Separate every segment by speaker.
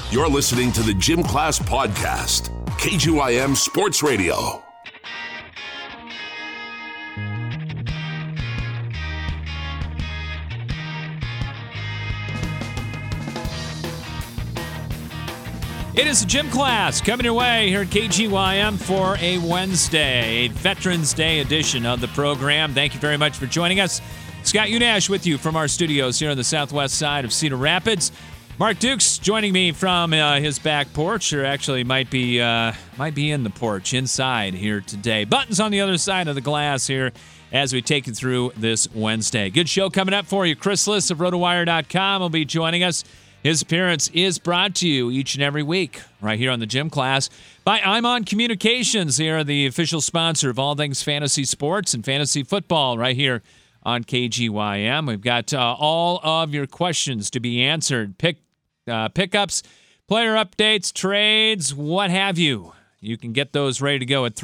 Speaker 1: You're listening to the Gym Class Podcast, KGYM Sports Radio.
Speaker 2: It is Gym Class coming your way here at KGYM for a Wednesday, a Veterans Day edition of the program. Thank you very much for joining us. Scott Unash with you from our studios here on the southwest side of Cedar Rapids. Mark Dukes joining me from his back porch, or actually might be in the porch inside here today. Buttons on the other side of the glass here as we take you through this Wednesday. Good show coming up for you. Chris Liss of RotoWire.com will be joining us. His appearance is brought to you each and every week right here on the Gym Class by I'm On Communications. They are the official sponsor of all things fantasy sports and fantasy football right here on KGYM. We've got all of your questions to be answered. Pickups, player updates, trades, what have you. You can get those ready to go at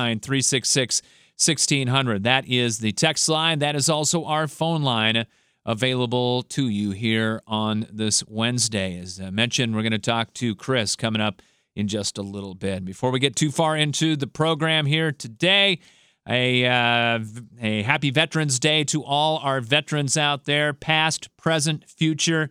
Speaker 2: 319-366-1600. That is the text line. That is also our phone line available to you here on this Wednesday. As I mentioned, we're going to talk to Chris coming up in just a little bit. Before we get too far into the program here today, a happy Veterans Day to all our veterans out there, past, present, future.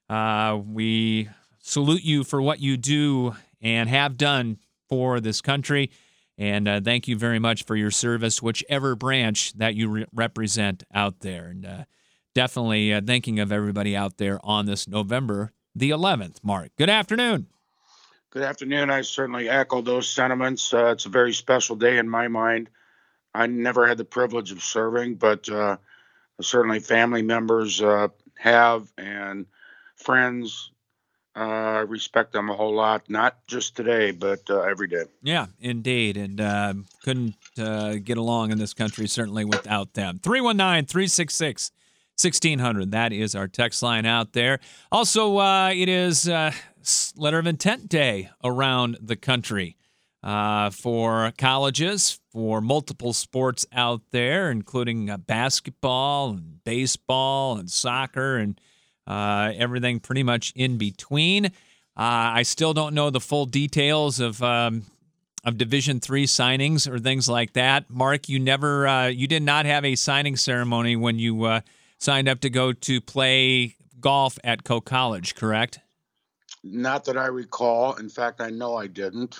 Speaker 2: We salute you for what you do and have done for this country, and thank you very much for your service, whichever branch that you represent out there. And definitely thinking of everybody out there on this November the 11th. Mark, good afternoon.
Speaker 3: Good afternoon. I certainly echo those sentiments. It's a very special day in my mind. I never had the privilege of serving, but certainly family members have, and friends. I respect them a whole lot, not just today, but every day.
Speaker 2: Yeah, indeed. And couldn't get along in this country, certainly without them. 319-366-1600. That is our text line out there. Also, it is Letter of Intent Day around the country for colleges, for multiple sports out there, including basketball and baseball and soccer and everything pretty much in between. I still don't know the full details of Division III signings or things like that. Mark, you did not have a signing ceremony when you signed up to go to play golf at Coe College, correct?
Speaker 3: Not that I recall. In fact, I know I didn't.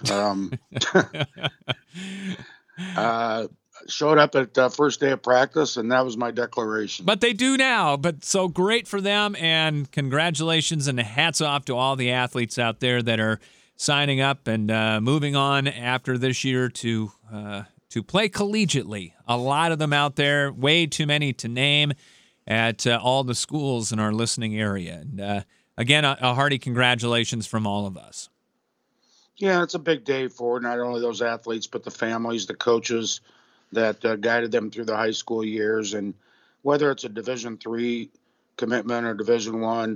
Speaker 3: Showed up at first day of practice, and that was my declaration.
Speaker 2: But they do now. But so great for them, and congratulations and hats off to all the athletes out there that are signing up and moving on after this year to play collegiately. A lot of them out there, way too many to name at all the schools in our listening area. And again, a hearty congratulations from all of us.
Speaker 3: Yeah, it's a big day for not only those athletes, but the families, the coaches that guided them through the high school years. And whether it's a Division III commitment or Division I,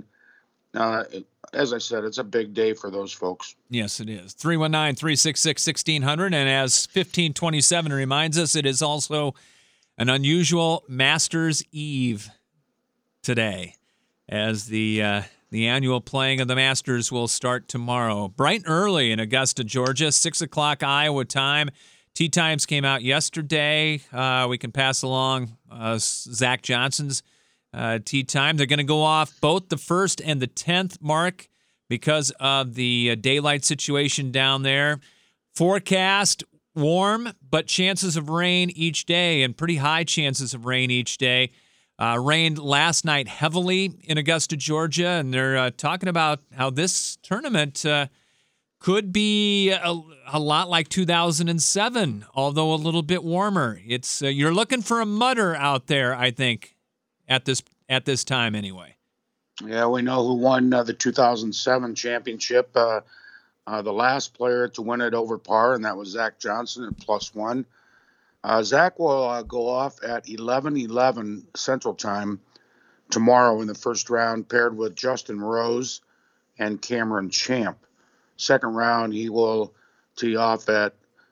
Speaker 3: as I said, it's a big day for those folks.
Speaker 2: Yes, it is. 319-366-1600. And as 1527 reminds us, it is also an unusual Masters Eve today, as the annual playing of the Masters will start tomorrow. Bright and early in Augusta, Georgia, 6 o'clock Iowa time. Tee times came out yesterday. We can pass along Zach Johnson's tee time. They're going to go off both the 1st and the 10th, Mark, because of the daylight situation down there. Forecast, warm, but chances of rain each day, and pretty high chances of rain each day. Rained last night heavily in Augusta, Georgia, and they're talking about how this tournament could be a lot like 2007, although a little bit warmer. It's you're looking for a mudder out there, I think, at this time anyway.
Speaker 3: Yeah, we know who won the 2007 championship. The last player to win it over par, and that was Zach Johnson at +1. Zach will go off at 11:11 Central Time tomorrow in the first round, paired with Justin Rose and Cameron Champ. Second round, he will tee off at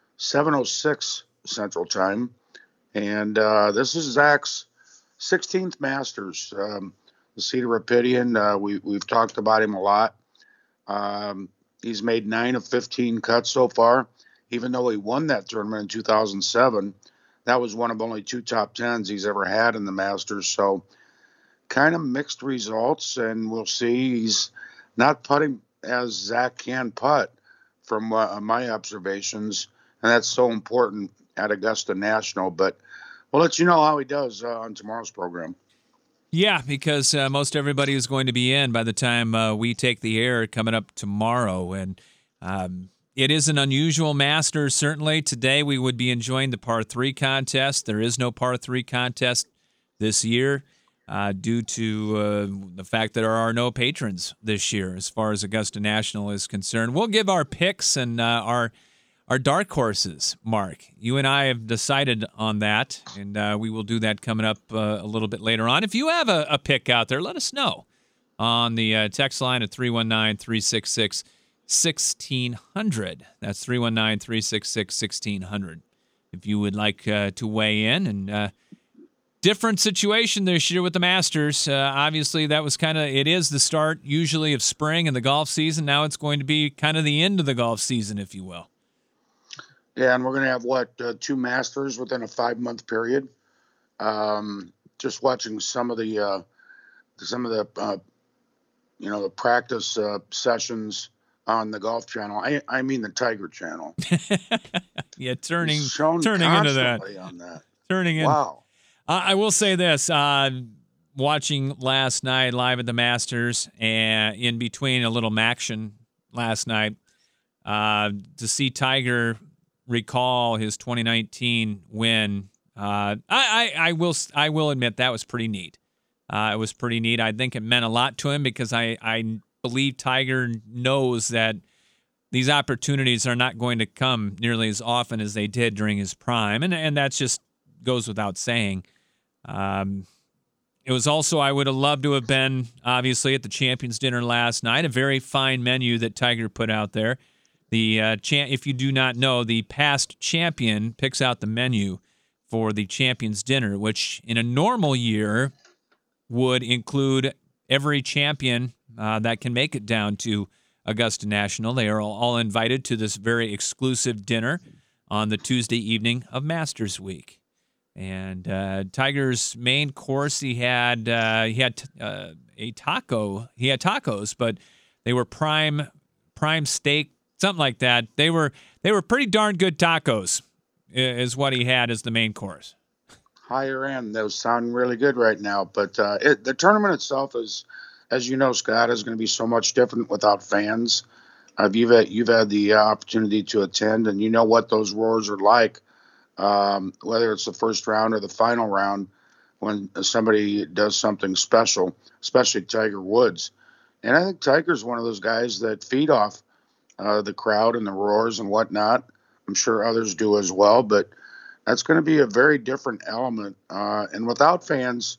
Speaker 3: 7:06 Central Time. And this is Zach's 16th Masters. The Cedar Rapidian, we've talked about him a lot. He's made 9 of 15 cuts so far. Even though he won that tournament in 2007, that was one of only 2 top 10s he's ever had in the Masters. So kind of mixed results, and we'll see. He's not putting as Zach can putt from my observations, and that's so important at Augusta National. But we'll let you know how he does on tomorrow's program.
Speaker 2: Yeah, because most everybody is going to be in by the time we take the air coming up tomorrow. And it is an unusual Masters, certainly. Today we would be enjoying the par 3 contest. There is no par 3 contest this year due to the fact that there are no patrons this year as far as Augusta National is concerned. We'll give our picks and our dark horses, Mark. You and I have decided on that, and we will do that coming up a little bit later on. If you have a pick out there, let us know on the text line at 319-366-1600. That's 319-366-1600. If you would like to weigh in. And different situation this year with the Masters. Obviously, that was it is the start usually of spring and the golf season. Now it's going to be kind of the end of the golf season, if you will.
Speaker 3: Yeah, and we're going to have, 2 Masters within a 5-month period. Just watching some of the the practice sessions on the Golf Channel. I mean the Tiger Channel.
Speaker 2: Yeah, turning into that.
Speaker 3: On that.
Speaker 2: Turning in.
Speaker 3: Wow.
Speaker 2: I will say this. Watching last night live at the Masters and in between a little action last night, to see Tiger recall his 2019 win. I will admit that was pretty neat. It was pretty neat. I think it meant a lot to him because I believe Tiger knows that these opportunities are not going to come nearly as often as they did during his prime, and that just goes without saying. It was also, I would have loved to have been, obviously, at the Champions Dinner last night, a very fine menu that Tiger put out there. If you do not know, the past champion picks out the menu for the Champions Dinner, which in a normal year would include every champion that can make it down to Augusta National. They are all invited to this very exclusive dinner on the Tuesday evening of Masters Week. And Tiger's main course, he had a taco. He had tacos, but they were prime steak. Something like that. They were pretty darn good tacos, is what he had as the main course.
Speaker 3: Higher end. Those sound really good right now. But the tournament itself is, as you know, Scott, is going to be so much different without fans. You've had the opportunity to attend, and you know what those roars are like. Whether it's the first round or the final round, when somebody does something special, especially Tiger Woods. And I think Tiger's one of those guys that feed off the crowd and the roars and whatnot. I'm sure others do as well, but that's going to be a very different element. And without fans,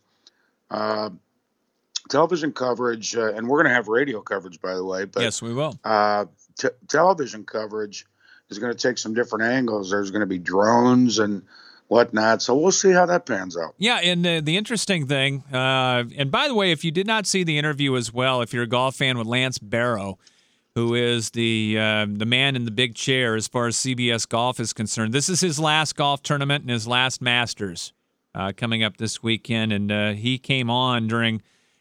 Speaker 3: television coverage, and we're going to have radio coverage, by the way. But,
Speaker 2: yes, we will.
Speaker 3: Television coverage is going to take some different angles. There's going to be drones and whatnot. So we'll see how that pans out.
Speaker 2: Yeah, and the interesting thing, and by the way, if you did not see the interview as well, if you're a golf fan with Lance Barrow, who is the man in the big chair as far as CBS Golf is concerned. This is his last golf tournament and his last Masters coming up this weekend. And he came on during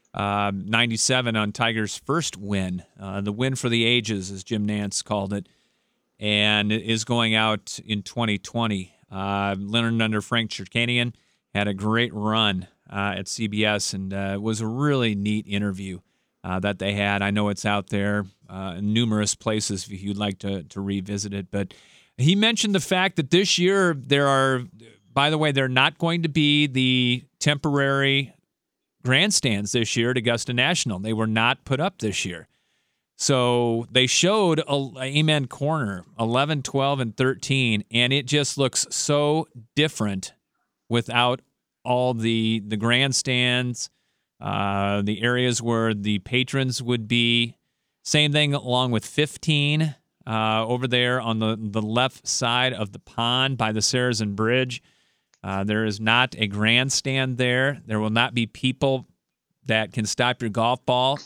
Speaker 2: 97 on Tiger's first win, the win for the ages, as Jim Nantz called it, and is going out in 2020. Leonard under Frank Chirkanian had a great run at CBS, and it was a really neat interview that they had. I know it's out there in numerous places if you'd like to revisit it. But he mentioned the fact that this year they're not going to be the temporary grandstands this year at Augusta National. They were not put up this year. So they showed Amen Corner 11, 12, and 13, and it just looks so different without all the grandstands, the areas where the patrons would be. Same thing along with 15 over there on the left side of the pond by the Sarazen Bridge. There is not a grandstand there. There will not be people that can stop your golf ball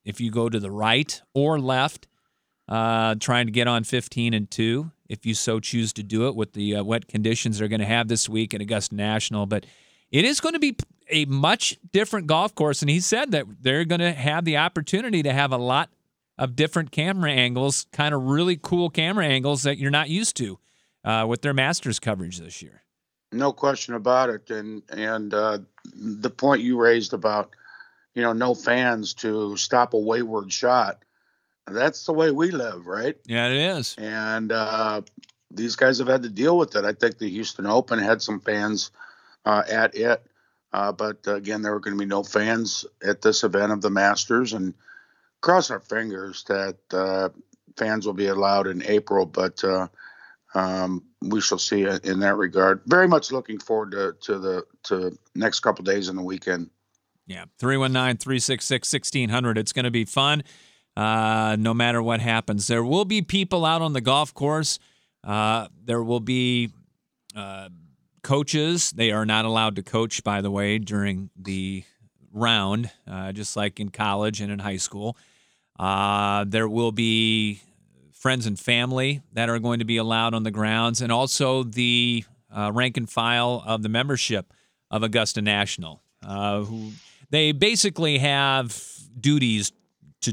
Speaker 2: if you go to the right or left, trying to get on 15 and 2, if you so choose to do it with the wet conditions they're going to have this week at Augusta National. But it is going to be a much different golf course, and he said that they're going to have the opportunity to have a lot of different camera angles, kind of really cool camera angles that you're not used to with their Masters coverage this year.
Speaker 3: No question about it. And the point you raised about, no fans to stop a wayward shot, that's the way we live, right?
Speaker 2: Yeah, it is.
Speaker 3: And these guys have had to deal with it. I think the Houston Open had some fans at it. But again, there were going to be no fans at this event of the Masters, and cross our fingers that fans will be allowed in April, but we shall see in that regard. Very much looking forward to the next couple days in the weekend.
Speaker 2: Yeah, 319-366-1600. It's going to be fun no matter what happens. There will be people out on the golf course. There will be coaches. They are not allowed to coach, by the way, during the round, just like in college and in high school. There will be friends and family that are going to be allowed on the grounds, and also the rank and file of the membership of Augusta National, who they basically have duties to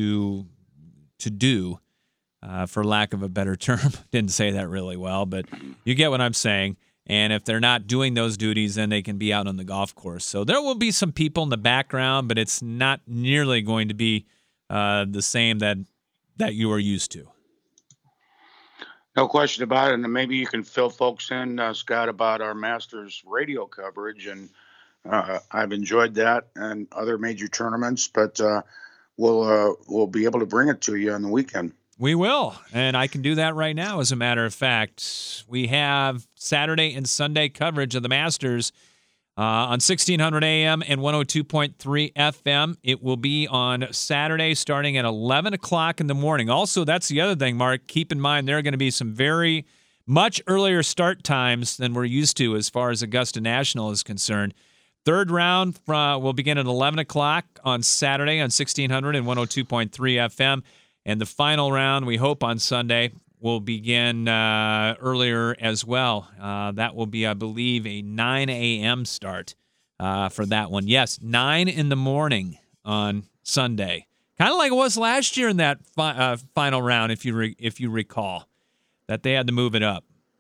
Speaker 2: do, for lack of a better term. Didn't say that really well, but you get what I'm saying. And if they're not doing those duties, then they can be out on the golf course. So there will be some people in the background, but it's not nearly going to be the same that you are used to.
Speaker 3: No question about it. And maybe you can fill folks in, Scott, about our Masters radio coverage. And I've enjoyed that and other major tournaments, but we'll be able to bring it to you on the weekend.
Speaker 2: We will, and I can do that right now, as a matter of fact. We have Saturday and Sunday coverage of the Masters on 1600 AM and 102.3 FM. It will be on Saturday starting at 11 o'clock in the morning. Also, that's the other thing, Mark. Keep in mind there are going to be some very much earlier start times than we're used to as far as Augusta National is concerned. Third round will begin at 11 o'clock on Saturday on 1600 and 102.3 FM. And the final round, we hope on Sunday, will begin earlier as well. That will be, I believe, a 9 a.m. start for that one. Yes, 9 in the morning on Sunday. Kind of like it was last year in that final round, if you recall, that they had to move it up.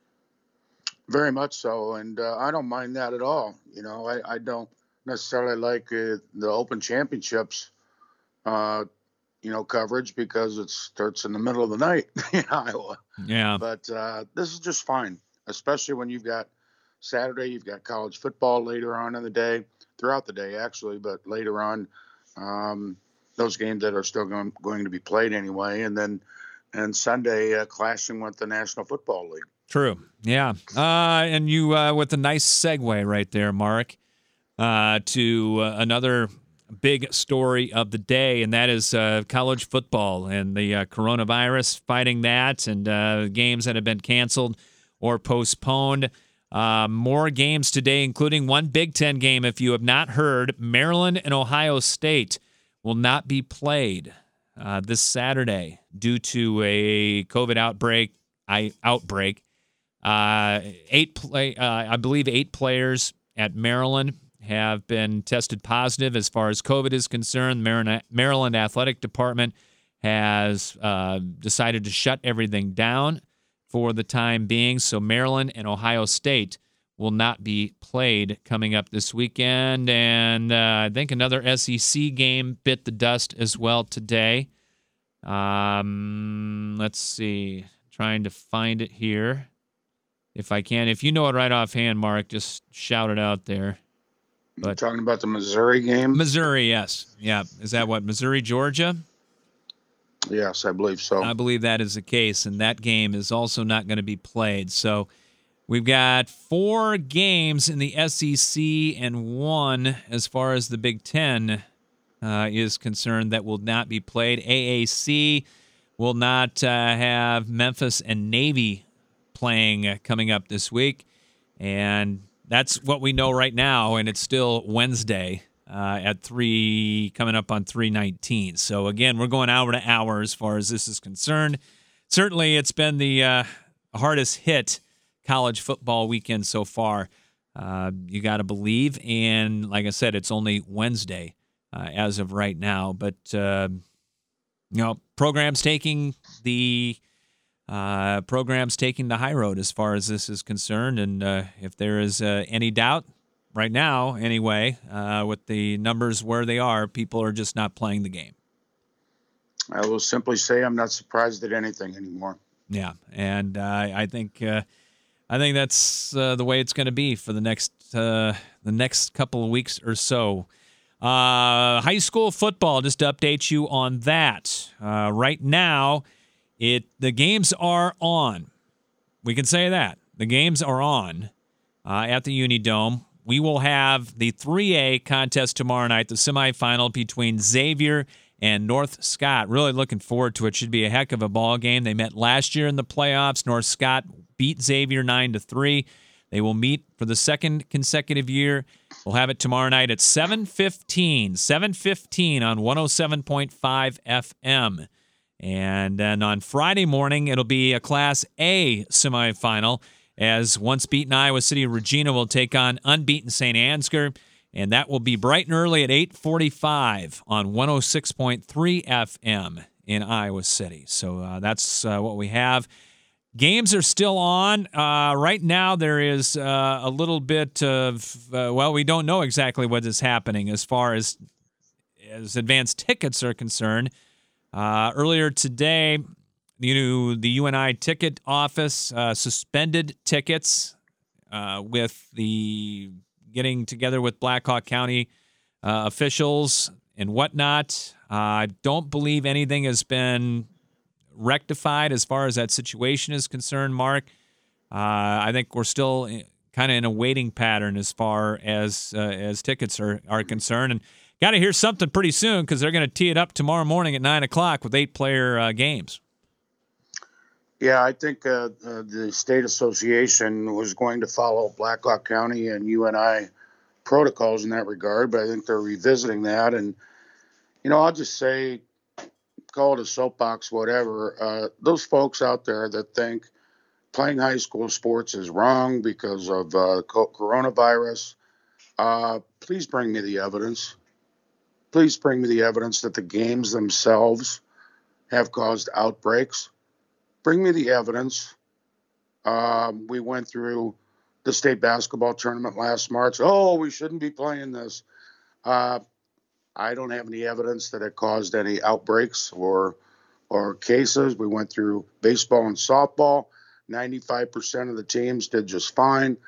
Speaker 3: Very much so, and I don't mind that at all. I don't necessarily like the Open Championships coverage because it starts in the middle of the night in Iowa.
Speaker 2: Yeah.
Speaker 3: But this is just fine, especially when you've got Saturday, you've got college football later on in the day, throughout the day actually, but later on, those games that are still going to be played anyway, and Sunday clashing with the National Football League.
Speaker 2: True. Yeah. And you with a nice segue right there, Mark, to another big story of the day, and that is college football and the coronavirus, fighting that, and games that have been canceled or postponed. More games today, including one Big Ten game. If you have not heard, Maryland and Ohio State will not be played this Saturday due to a COVID outbreak. I believe 8 players at Maryland have been tested positive as far as COVID is concerned. Maryland Athletic Department has decided to shut everything down for the time being. So Maryland and Ohio State will not be played coming up this weekend. And I think another SEC game bit the dust as well today. Let's see. Trying to find it here if I can. If you know it right offhand, Mark, just shout it out there.
Speaker 3: But you're talking about the Missouri game?
Speaker 2: Missouri, yes. Yeah. Is that what, Missouri, Georgia?
Speaker 3: Yes, I believe so.
Speaker 2: I believe that is the case, and that game is also not going to be played. So we've got 4 games in the SEC and 1 as far as the Big Ten is concerned that will not be played. AAC will not have Memphis and Navy playing coming up this week, and that's what we know right now, and it's still Wednesday at 3, coming up on 3:19. So again, we're going hour to hour as far as this is concerned. Certainly, it's been the hardest hit college football weekend so far. You got to believe, and like I said, it's only Wednesday as of right now. But programs taking the high road as far as this is concerned. And if there is any doubt, right now anyway, with the numbers where they are, people are just not playing the game.
Speaker 3: I will simply say I'm not surprised at anything anymore.
Speaker 2: Yeah, and I think that's the way it's going to be for the next couple of weeks or so. High school football, just to update you on that. Right now, the games are on. We can say that. The games are on at the Unidome. We will have the 3A contest tomorrow night, the semifinal between Xavier and North Scott. Really looking forward to it. Should be a heck of a ball game. They met last year in the playoffs. North Scott beat Xavier 9-3. They will meet for the second consecutive year. We'll have it tomorrow night at 7:15 on 107.5 FM. And then on Friday morning, it'll be a Class A semifinal as once beaten Iowa City Regina will take on unbeaten St. Ansgar. And that will be bright and early at 8:45 on 106.3 FM in Iowa City. So that's what we have. Games are still on. Right now there is a little bit of, we don't know exactly what is happening as far as advanced tickets are concerned. Earlier today, the UNI ticket office suspended tickets with the getting together with Blackhawk County officials and whatnot. I don't believe anything has been rectified as far as that situation is concerned, Mark. I think we're still kind of in a waiting pattern as far as tickets are concerned. And got to hear something pretty soon because they're going to tee it up tomorrow morning at 9 o'clock with 8-player games.
Speaker 3: Yeah, I think the state association was going to follow Blackhawk County and UNI protocols in that regard, but I think they're revisiting that. And, I'll just say, call it a soapbox, whatever. Those folks out there that think playing high school sports is wrong because of coronavirus, please bring me the evidence. Please bring me the evidence that the games themselves have caused outbreaks. Bring me the evidence. We went through the state basketball tournament last March. Oh, we shouldn't be playing this. I don't have any evidence that it caused any outbreaks or cases. We went through baseball and softball. 95% of the teams did just fine.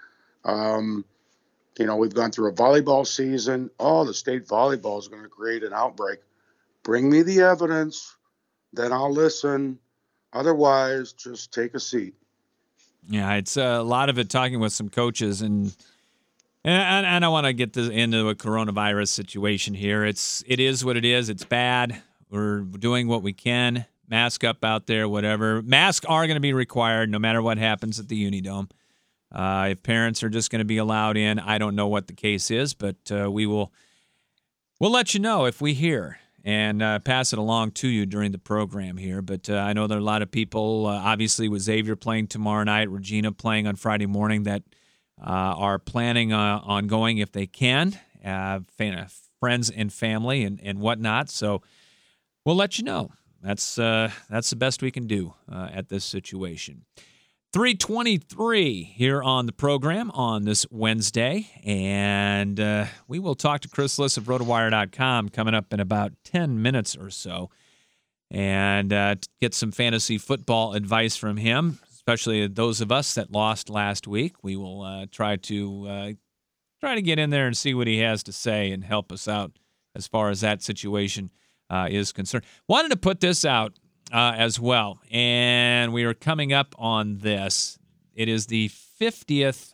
Speaker 3: We've gone through a volleyball season. Oh, the state volleyball is going to create an outbreak. Bring me the evidence, then I'll listen. Otherwise, just take a seat.
Speaker 2: Yeah, it's a lot of it talking with some coaches, and I don't want to get into a coronavirus situation here. It is what it is. It's bad. We're doing what we can. Mask up out there, whatever. Masks are going to be required no matter what happens at the Unidome. If parents are just going to be allowed in, I don't know what the case is, but we'll let you know if we hear and pass it along to you during the program here. But I know there are a lot of people, obviously with Xavier playing tomorrow night, Regina playing on Friday morning, that are planning on going if they can, friends and family and whatnot. So we'll let you know. That's the best we can do at this situation. 3:23 here on the program on this Wednesday, and we will talk to Chris Liss of RotoWire.com coming up in about 10 minutes or so, and get some fantasy football advice from him, especially those of us that lost last week. We will try to get in there and see what he has to say and help us out as far as that situation is concerned. Wanted to put this out as well, and we are coming up on this. It is the 50th,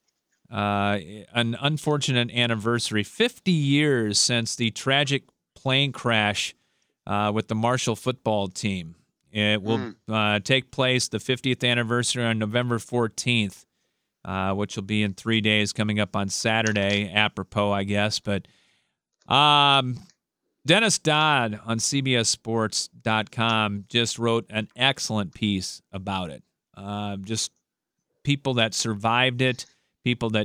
Speaker 2: an unfortunate anniversary, 50 years since the tragic plane crash with the Marshall football team. It will take place, the 50th anniversary, on November 14th, which will be in 3 days, coming up on Saturday, apropos, I guess. But Dennis Dodd on CBSSports.com just wrote an excellent piece about it. Just people that survived it, people that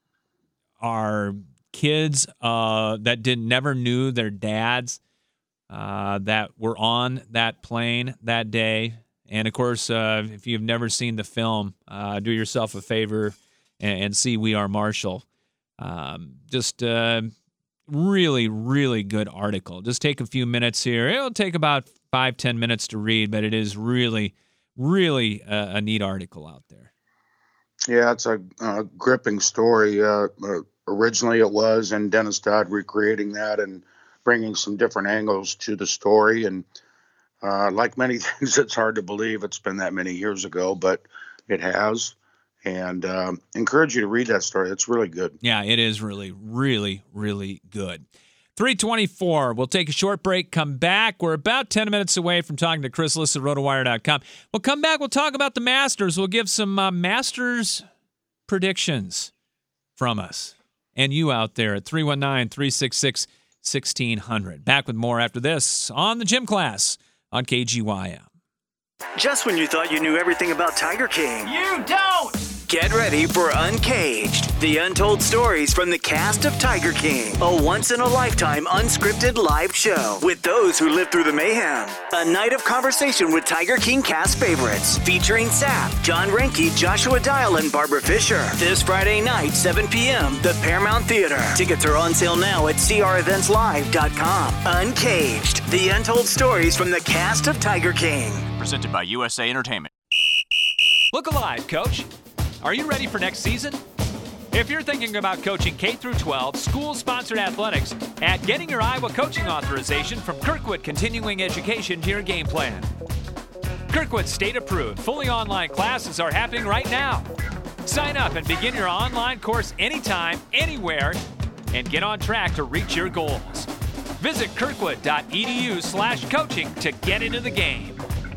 Speaker 2: are kids that never knew their dads that were on that plane that day. And, of course, if you've never seen the film, do yourself a favor and see We Are Marshall. Just really, really good article. Just take a few minutes here. It'll take about 5-10 minutes to read, but it is really, really a neat article out there.
Speaker 3: Yeah, it's a gripping story. Originally it was, and Dennis Dodd recreating that and bringing some different angles to the story. And like many things, it's hard to believe it's been that many years ago, but it has. And encourage you to read that story. It's really good.
Speaker 2: Yeah, it is really, really, really good. 3:24. We'll take a short break, come back. We're about 10 minutes away from talking to Chris Liss at RotoWire.com. We'll come back. We'll talk about the Masters. We'll give some Masters predictions from us and you out there at 319-366-1600. Back with more after this on the Gym Class on KGYM.
Speaker 4: Just when you thought you knew everything about Tiger King.
Speaker 5: You don't!
Speaker 4: Get ready for Uncaged, the untold stories from the cast of Tiger King. A once-in-a-lifetime unscripted live show with those who lived through the mayhem. A night of conversation with Tiger King cast favorites featuring Sapp, John Reinke, Joshua Dial, and Barbara Fisher. This Friday night, 7 p.m., the Paramount Theater. Tickets are on sale now at CREventsLive.com. Uncaged, the untold stories from the cast of Tiger King.
Speaker 5: Presented by USA Entertainment.
Speaker 2: Look alive, Coach. Are you ready for next season? If you're thinking about coaching K-12 school-sponsored athletics, add getting your Iowa coaching authorization from Kirkwood Continuing Education to your game plan. Kirkwood state-approved, fully online classes are happening right now. Sign up and begin your online course anytime, anywhere, and get on track to reach your goals. Visit kirkwood.edu/coaching to get into the game.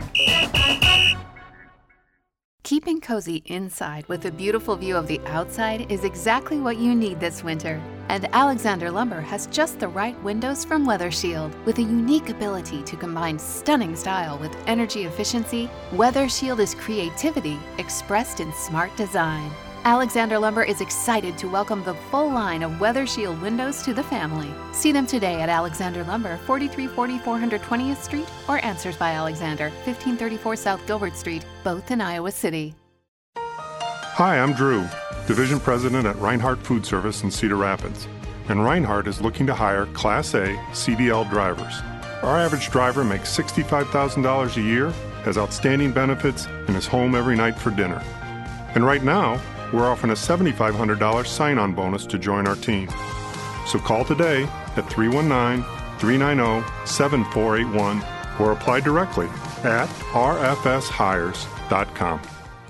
Speaker 6: Keeping cozy inside with a beautiful view of the outside is exactly what you need this winter. And Alexander Lumber has just the right windows from Weather Shield. With a unique ability to combine stunning style with energy efficiency, Weather Shield is creativity expressed in smart design. Alexander Lumber is excited to welcome the full line of Weather Shield windows to the family. See them today at Alexander Lumber, 4340 420th Street, or Answers by Alexander, 1534 South Gilbert Street, both in Iowa City.
Speaker 7: Hi, I'm Drew, Division President at Reinhardt Food Service in Cedar Rapids. And Reinhardt is looking to hire Class A CDL drivers. Our average driver makes $65,000 a year, has outstanding benefits, and is home every night for dinner. And right now, we're offering a $7,500 sign-on bonus to join our team. So call today at 319-390-7481 or apply directly at rfshires.com.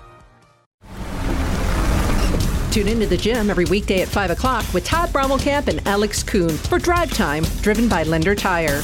Speaker 8: Tune into the gym every weekday at 5 o'clock with Todd Brommelkamp and Alex Kuhn for Drive Time, driven by Lender Tire.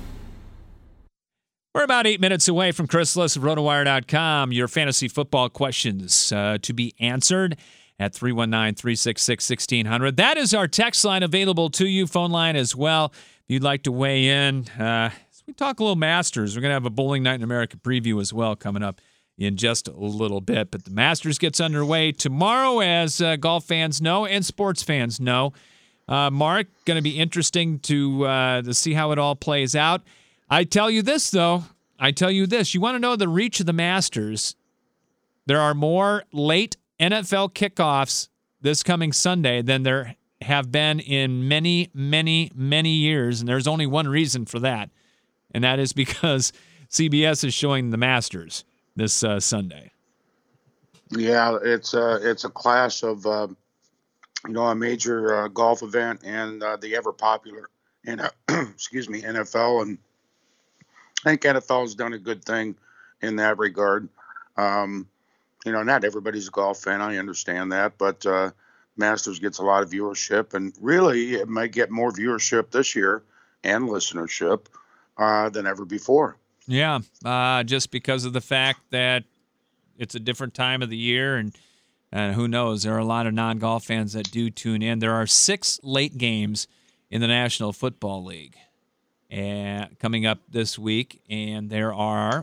Speaker 2: We're about 8 minutes away from Chris Liss of RotoWire.com. Your fantasy football questions to be answered at 319-366-1600. That is our text line available to you, phone line as well. If you'd like to weigh in, we talk a little Masters. We're going to have a Bowling Night in America preview as well coming up in just a little bit. But the Masters gets underway tomorrow, as golf fans know and sports fans know. Mark, going to be interesting to see how it all plays out. I tell you this, though. You want to know the reach of the Masters. There are more late NFL kickoffs this coming Sunday than there have been in many, many, many years. And there's only one reason for that. And that is because CBS is showing the Masters this Sunday.
Speaker 3: Yeah, it's a clash of, a major golf event and the ever popular, NFL. And I think NFL has done a good thing in that regard. Not everybody's a golf fan. I understand that, but Masters gets a lot of viewership, and really it might get more viewership this year and listenership than ever before.
Speaker 2: Yeah, just because of the fact that it's a different time of the year, and who knows, there are a lot of non-golf fans that do tune in. There are 6 late games in the National Football League and coming up this week. And there are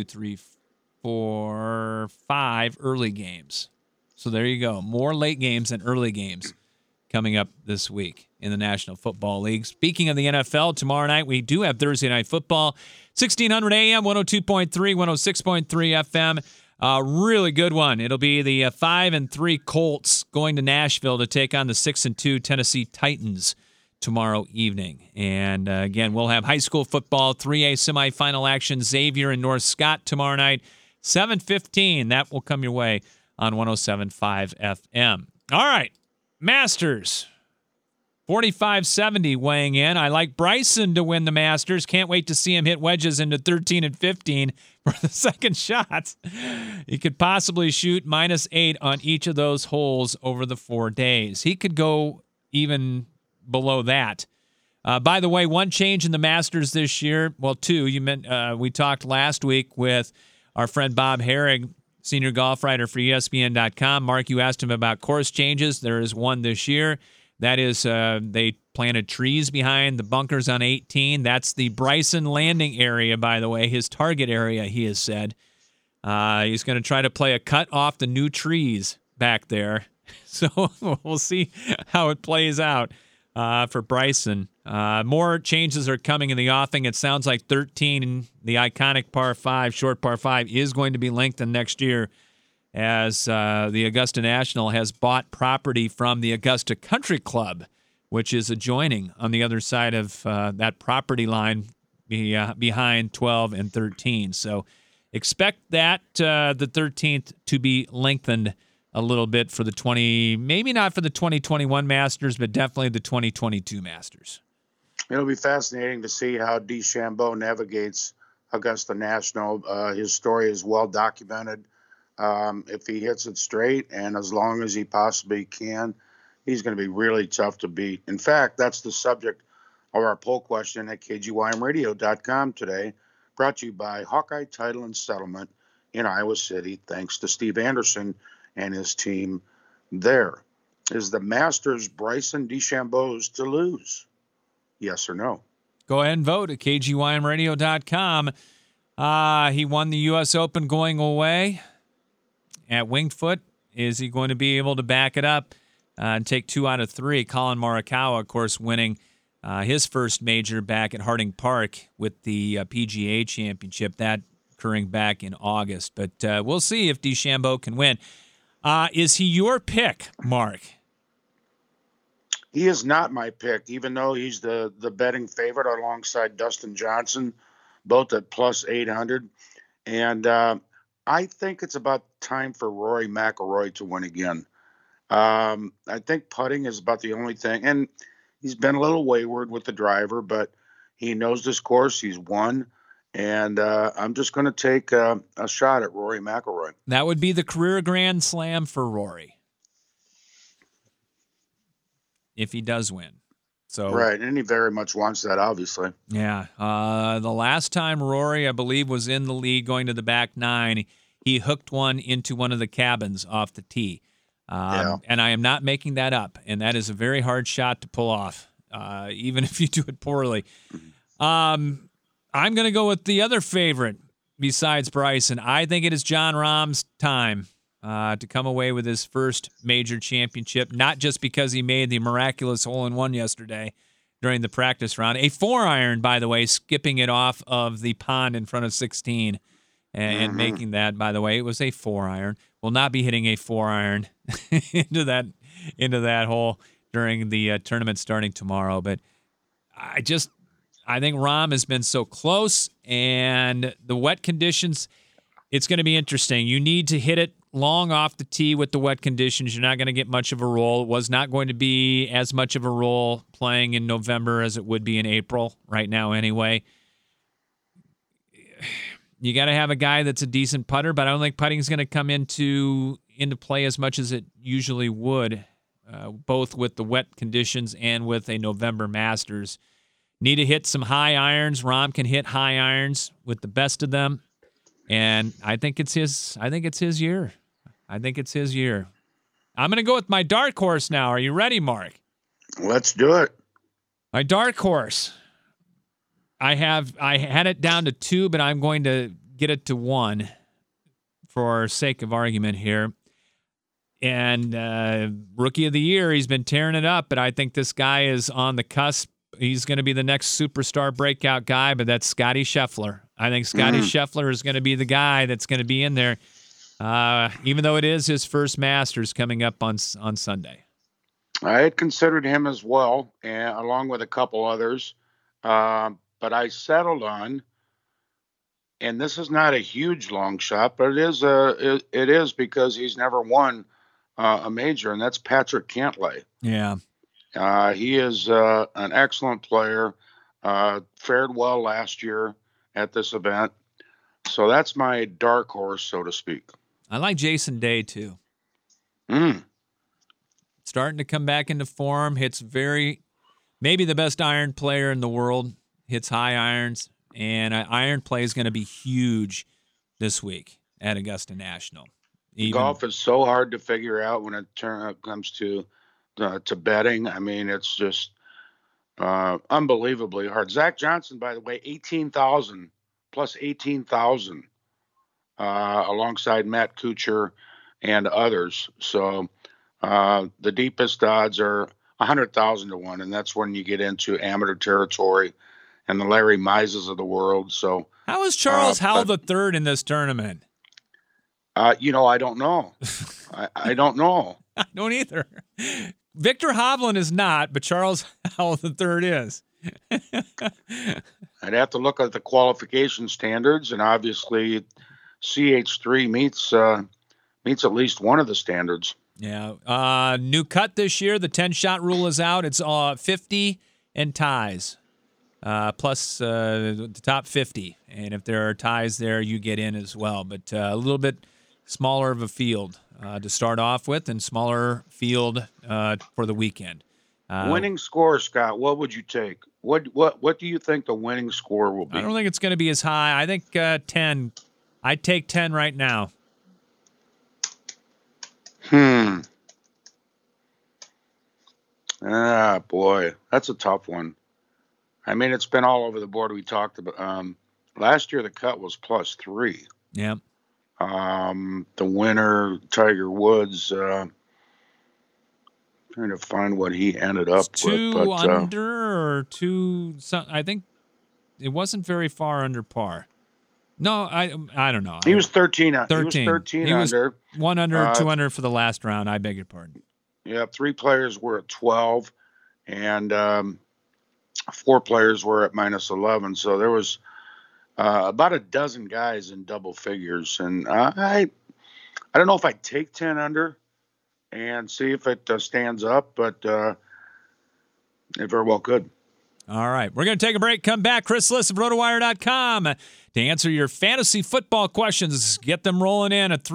Speaker 2: 5 early games. So there you go. More late games and early games coming up this week in the National Football League. Speaking of the NFL, tomorrow night we do have Thursday Night Football, 1600 AM, 102.3, 106.3 FM. Really good one. It'll be the 5-3 Colts going to Nashville to take on the 6-2 Tennessee Titans tomorrow evening. And again, we'll have high school football, 3A semifinal action, Xavier and North Scott tomorrow night, 7:15. That will come your way on 107.5 FM. All right, Masters. 45-70 weighing in. I like Bryson to win the Masters. Can't wait to see him hit wedges into 13 and 15 for the second shot. He could possibly shoot -8 on each of those holes over the 4 days. He could go even below that. By the way, one change in the Masters this year, well, two. We talked last week with our friend Bob Herrig, senior golf writer for ESPN.com. Mark, you asked him about course changes. There is one this year. That is, they planted trees behind the bunkers on 18. That's the Bryson landing area, by the way, his target area, he has said. He's going to try to play a cut off the new trees back there. So we'll see how it plays out for Bryson. More changes are coming in the offing. It sounds like 13, the iconic par 5, short par 5, is going to be lengthened next year, as the Augusta National has bought property from the Augusta Country Club, which is adjoining on the other side of that property line behind 12 and 13. So expect that the 13th to be lengthened a little bit for the maybe not for the 2021 Masters, but definitely the 2022 Masters.
Speaker 3: It'll be fascinating to see how DeChambeau navigates Augusta National. His story is well documented. If he hits it straight and as long as he possibly can, he's going to be really tough to beat. In fact, that's the subject of our poll question at KGYMradio.com today, brought to you by Hawkeye Title and Settlement in Iowa City, thanks to Steve Anderson and his team there. Is the Masters Bryson DeChambeau's to lose? Yes or no?
Speaker 2: Go ahead and vote at KGYMradio.com. He won the U.S. Open going away at Winged Foot. Is he going to be able to back it up and take 2 out of 3? Colin Morikawa, of course, winning his first major back at Harding Park with the PGA Championship, that occurring back in August. But we'll see if DeChambeau can win. Is he your pick, Mark?
Speaker 3: He is not my pick, even though he's the betting favorite alongside Dustin Johnson, both at plus 800. And I think it's about time for Rory McIlroy to win again. I think putting is about the only thing. And he's been a little wayward with the driver, but he knows this course. He's won. And I'm just going to take a shot at Rory McIlroy.
Speaker 2: That would be the career Grand Slam for Rory, if he does win. So
Speaker 3: right, and he very much wants that, obviously.
Speaker 2: Yeah. The last time Rory, I believe, was in the lead going to the back 9, he hooked one into one of the cabins off the tee. And I am not making that up, and that is a very hard shot to pull off, even if you do it poorly. I'm going to go with the other favorite besides Bryson. I think it is Jon Rahm's time to come away with his first major championship, not just because he made the miraculous hole-in-one yesterday during the practice round. A 4-iron, by the way, skipping it off of the pond in front of 16 and making that, by the way, it was a 4-iron. Will not be hitting a 4-iron into that hole during the tournament starting tomorrow. But I think Rahm has been so close, and the wet conditions, it's going to be interesting. You need to hit it long off the tee with the wet conditions. You're not going to get much of a roll. It was not going to be as much of a roll playing in November as it would be in April right now anyway. You got to have a guy that's a decent putter, but I don't think putting is going to come into play as much as it usually would, both with the wet conditions and with a November Masters. Need to hit some high irons. Rahm can hit high irons with the best of them, and I think it's his year. I'm going to go with my dark horse now. Are you ready, Mark?
Speaker 3: Let's do it.
Speaker 2: My dark horse. I had it down to 2, but I'm going to get it to 1 for sake of argument here. And Rookie of the Year, he's been tearing it up, but I think this guy is on the cusp. He's going to be the next superstar breakout guy, but that's Scotty Scheffler. I think Scotty Scheffler is going to be the guy that's going to be in there, even though it is his first Masters coming up on Sunday.
Speaker 3: I had considered him as well, along with a couple others, but I settled on, and this is not a huge long shot, but it is because he's never won a major, and that's Patrick Cantlay.
Speaker 2: Yeah.
Speaker 3: He is an excellent player, fared well last year at this event. So that's my dark horse, so to speak.
Speaker 2: I like Jason Day, too. Starting to come back into form. Hits maybe the best iron player in the world. Hits high irons. And iron play is going to be huge this week at Augusta National.
Speaker 3: Golf is so hard to figure out when it comes to betting. I mean, it's just unbelievably hard. Zach Johnson, by the way, 18,000 plus 18,000 alongside Matt Kuchar and others. So the deepest odds are 100,000 to 1, and that's when you get into amateur territory and the Larry Mizes of the world. So
Speaker 2: how is Charles Howell III in this tournament?
Speaker 3: I don't know. I don't know.
Speaker 2: I don't either. Victor Hovland is not, but Charles Howell III is.
Speaker 3: I'd have to look at the qualification standards, and obviously CH3 meets at least one of the standards.
Speaker 2: Yeah. New cut this year. The 10-shot rule is out. It's 50 and ties, plus the top 50. And if there are ties there, you get in as well. But a little bit smaller of a field to start off with, and smaller field for the weekend.
Speaker 3: Winning score, Scott, what would you take? What do you think the winning score will be?
Speaker 2: I don't think it's going to be as high. I think 10. I'd take 10 right now.
Speaker 3: Boy, that's a tough one. I mean, it's been all over the board. We talked about last year the cut was +3.
Speaker 2: Yeah.
Speaker 3: The winner, Tiger Woods, trying to find what he ended up with.
Speaker 2: 2 under or 2, I think it wasn't very far under par. No, I don't know.
Speaker 3: He was 13.
Speaker 2: 13.
Speaker 3: He was 13
Speaker 2: he was
Speaker 3: under.
Speaker 2: 1 under, 2 under for the last round. I beg your pardon.
Speaker 3: Yeah, 3 players were at 12, and 4 players were at -11. So there was about a dozen guys in double figures, and I don't know if I'd take 10 under and see if it stands up, but it very well could.
Speaker 2: All right, we're going to take a break. Come back. Chris Liss of RotoWire.com to answer your fantasy football questions. Get them rolling in at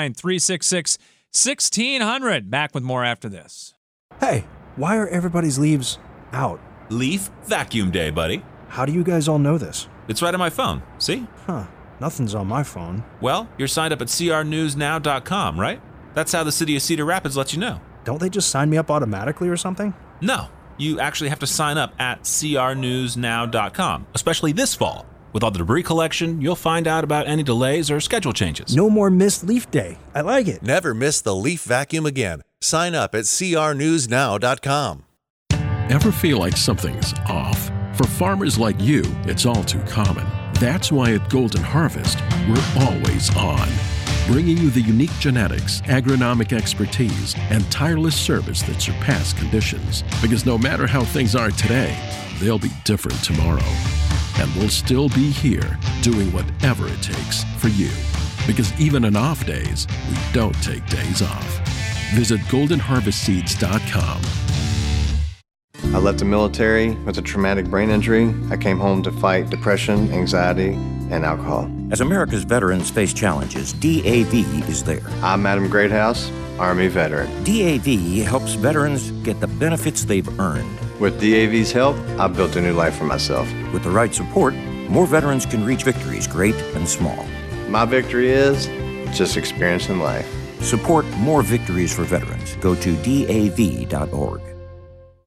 Speaker 2: 319-366-1600. Back with more after this.
Speaker 9: Hey, why are everybody's leaves out?
Speaker 10: Leaf Vacuum Day, buddy.
Speaker 9: How do you guys all know this?
Speaker 10: It's right on my phone. See?
Speaker 9: Huh. Nothing's on my phone.
Speaker 10: Well, you're signed up at crnewsnow.com, right? That's how the city of Cedar Rapids lets you know.
Speaker 9: Don't they just sign me up automatically or something?
Speaker 10: No. You actually have to sign up at crnewsnow.com, especially this fall. With all the debris collection, you'll find out about any delays or schedule changes.
Speaker 9: No more missed leaf day. I like it.
Speaker 11: Never miss the leaf vacuum again. Sign up at crnewsnow.com.
Speaker 12: Ever feel like something's off? For farmers like you, it's all too common. That's why at Golden Harvest, we're always on. Bringing you the unique genetics, agronomic expertise, and tireless service that surpass conditions. Because no matter how things are today, they'll be different tomorrow. And we'll still be here, doing whatever it takes for you. Because even on off days, we don't take days off. Visit goldenharvestseeds.com.
Speaker 13: I left the military with a traumatic brain injury. I came home to fight depression, anxiety, and alcohol.
Speaker 14: As America's veterans face challenges, DAV is there.
Speaker 13: I'm Adam Greathouse, Army veteran.
Speaker 14: DAV helps veterans get the benefits they've earned.
Speaker 13: With DAV's help, I built a new life for myself.
Speaker 14: With the right support, more veterans can reach victories, great and small.
Speaker 13: My victory is just experiencing life.
Speaker 14: Support more victories for veterans. Go to DAV.org.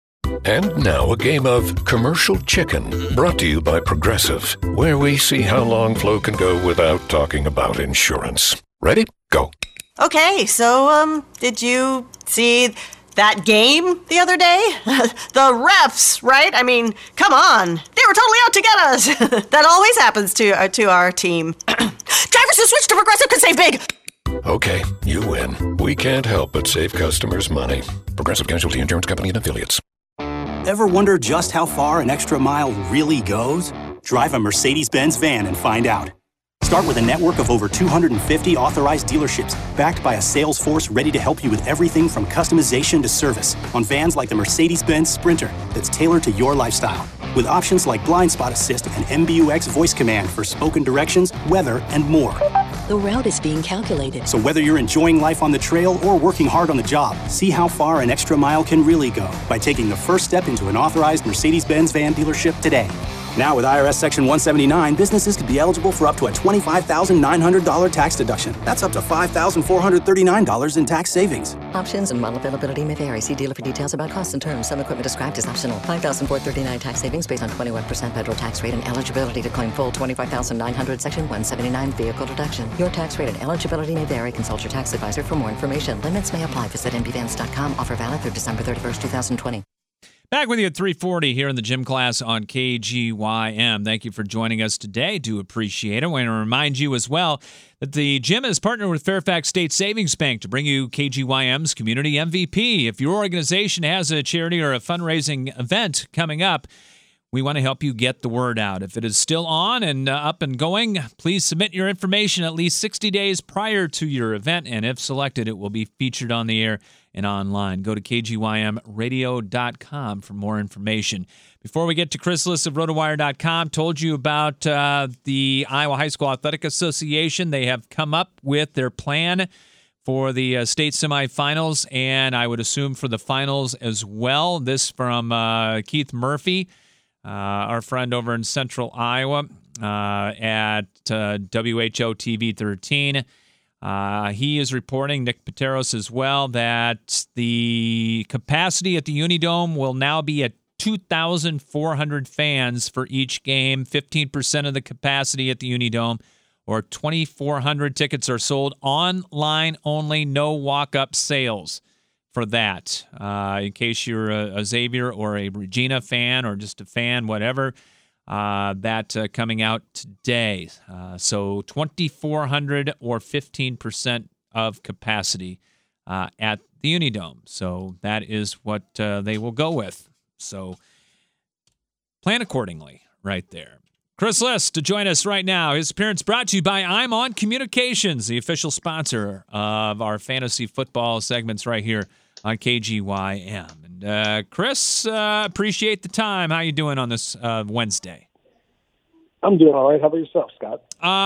Speaker 15: And now a game of Commercial Chicken, brought to you by Progressive, where we see how long Flo can go without talking about insurance. Ready? Go.
Speaker 16: Okay, so, did you see that game the other day? The refs, right? I mean, come on. They were totally out to get us. That always happens to our team. Drivers who switch to Progressive can save big.
Speaker 15: Okay, you win. We can't help but save customers money. Progressive Casualty Insurance Company and Affiliates.
Speaker 17: Ever wonder just how far an extra mile really goes? Drive a Mercedes-Benz van and find out. Start with a network of over 250 authorized dealerships, backed by a sales force ready to help you with everything from customization to service on vans like the Mercedes-Benz Sprinter that's tailored to your lifestyle. With options like Blind Spot Assist and MBUX voice command for spoken directions, weather, and more.
Speaker 18: The route is being calculated.
Speaker 17: So whether you're enjoying life on the trail or working hard on the job, see how far an extra mile can really go by taking the first step into an authorized Mercedes-Benz van dealership today. Now with IRS Section 179, businesses could be eligible for up to a $25,900 tax deduction. That's up to $5,439 in tax savings.
Speaker 18: Options and model availability may vary. See dealer for details about costs and terms. Some equipment described as optional. $5,439 tax savings based on 21% federal tax rate and eligibility to claim full $25,900 Section 179 vehicle deduction. Your tax rate and eligibility may vary. Consult your tax advisor for more information. Limits may apply. Visit mbvans.com. Offer valid through December 31st, 2020.
Speaker 2: Back with you at 3:40 here in the gym class on KGYM. Thank you for joining us today. Do appreciate it. I want to remind you as well that the gym is partnered with Fairfax State Savings Bank to bring you KGYM's Community MVP. If your organization has a charity or a fundraising event coming up, we want to help you get the word out. If it is still on and up and going, please submit your information at least 60 days prior to your event, and if selected, it will be featured on the air and online. Go to kgymradio.com for more information. Before we get to Chris Liss of rotowire.com, told you about the Iowa High School Athletic Association. They have come up with their plan for the state semifinals, and I would assume for the finals as well. This from Keith Murphy, our friend over in Central Iowa at WHO TV 13. He is reporting, Nick Pateros as well, that the capacity at the Unidome will now be at 2,400 fans for each game. 15% of the capacity at the Unidome, or 2,400 tickets, are sold online only, no walk-up sales for that. In case you're a Xavier or a Regina fan or just a fan, whatever, that coming out today. So 2,400 or 15% of capacity at the Unidome. So that is what they will go with. So plan accordingly right there. Chris Liss to join us right now. His appearance brought to you by I'm On Communications, the official sponsor of our fantasy football segments right here on KGYM. And Chris, appreciate the time. How you doing on this Wednesday?
Speaker 19: I'm doing all right. How about yourself, Scott?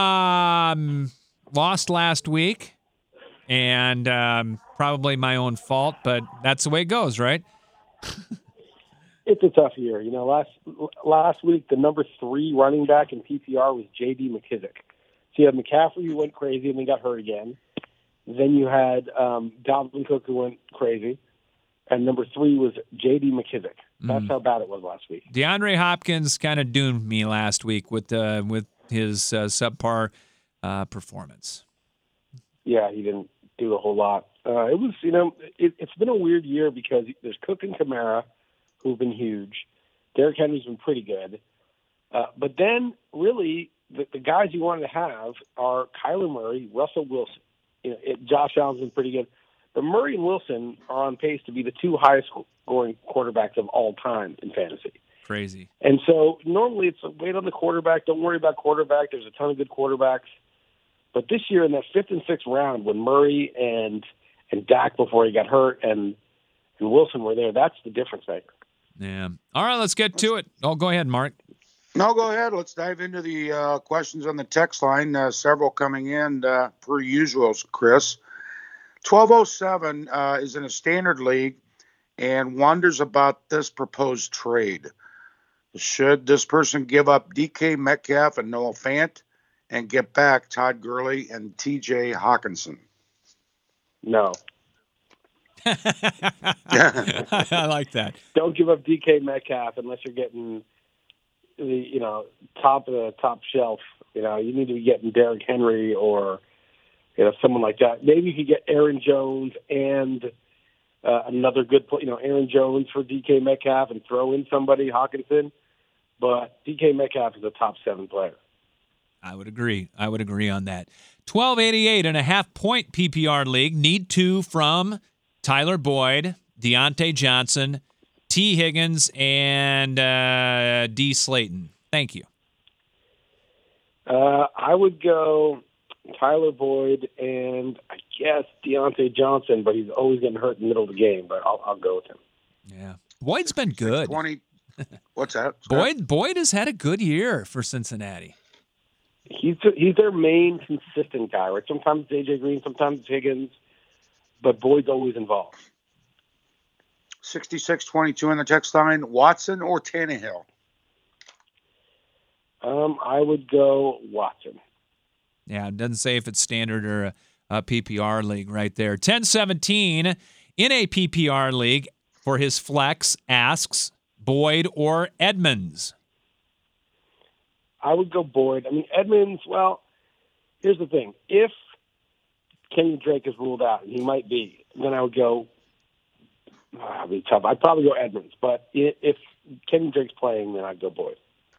Speaker 2: Lost last week, and probably my own fault, but that's the way it goes, right?
Speaker 19: It's a tough year. You know, last week, the number 3 running back in PPR was J.D. McKissick. So you had McCaffrey who went crazy and then got hurt again. Then you had Dalvin Cook who went crazy. And number 3 was J.D. McKissick. That's how bad it was last week.
Speaker 2: DeAndre Hopkins kind of doomed me last week with his subpar performance.
Speaker 19: Yeah, he didn't do a whole lot. It was, you know, it's been a weird year because there's Cook and Kamara who've been huge. Derrick Henry's been pretty good. But then, really, the guys you wanted to have are Kyler Murray, Russell Wilson. You know, Josh Allen's been pretty good. But Murray and Wilson are on pace to be the 2 highest scoring quarterbacks of all time in fantasy.
Speaker 2: Crazy.
Speaker 19: And so normally it's wait on the quarterback. Don't worry about quarterback. There's a ton of good quarterbacks. But this year in that 5th and 6th round when Murray and Dak before he got hurt and Wilson were there, that's the difference maker.
Speaker 2: Yeah. All right, let's get to it. Oh, go ahead, Mark.
Speaker 3: No, go ahead. Let's dive into the questions on the text line. Several coming in per usual, Chris. 1207 is in a standard league and wonders about this proposed trade. Should this person give up DK Metcalf and Noah Fant and get back Todd Gurley and TJ Hawkinson?
Speaker 19: No.
Speaker 2: I like that.
Speaker 19: Don't give up DK Metcalf unless you're getting the top of the top shelf. You need to be getting Derrick Henry or someone like that. Maybe you could get Aaron Jones and another good play. Aaron Jones for DK Metcalf and throw in somebody, Hawkinson. But DK Metcalf is a top 7 player.
Speaker 2: I would agree on that. 1288.5 point PPR league. Need 2 from Tyler Boyd, Deontay Johnson, T. Higgins, and D. Slayton. Thank you.
Speaker 19: I would go Tyler Boyd and I guess Deontay Johnson, but he's always getting hurt in the middle of the game. But I'll go with him.
Speaker 2: Yeah, Boyd's been good.
Speaker 3: 20. What's that?
Speaker 2: Boyd has had a good year for Cincinnati.
Speaker 19: He's their main consistent guy, right? Sometimes it's AJ Green, sometimes it's Higgins, but Boyd's always involved.
Speaker 3: 66-22 in the text line. Watson or Tannehill?
Speaker 19: I would go Watson.
Speaker 2: Yeah, it doesn't say if it's standard or a PPR league right there. 1017 in a PPR league for his flex asks Boyd or Edmonds.
Speaker 19: I would go Boyd. I mean, Edmonds, well, here's the thing. If Kenyon Drake is ruled out, and he might be, then I would go, it'd be tough. I'd probably go Edmonds. But if Kenyon Drake's playing, then I'd go Boyd.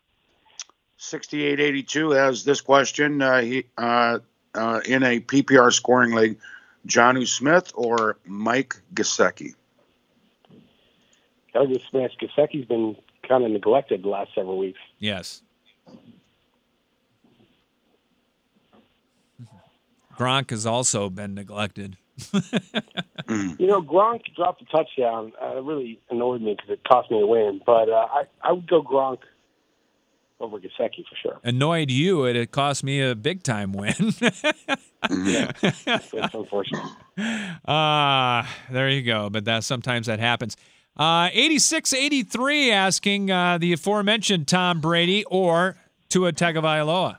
Speaker 3: 6882 has this question. In a PPR scoring league, Jonnu Smith or Mike Gesicki?
Speaker 19: I would go Smith. Gesicki's been kind of neglected the last several weeks.
Speaker 2: Yes. Gronk has also been neglected.
Speaker 19: Gronk dropped a touchdown. It really annoyed me because it cost me a win. But I would go Gronk over Gesicki for sure.
Speaker 2: Annoyed you? It cost me a big-time win.
Speaker 19: Yeah, that's unfortunate.
Speaker 2: There you go. But sometimes that happens. 86-83 asking the aforementioned Tom Brady or Tua Tagovailoa.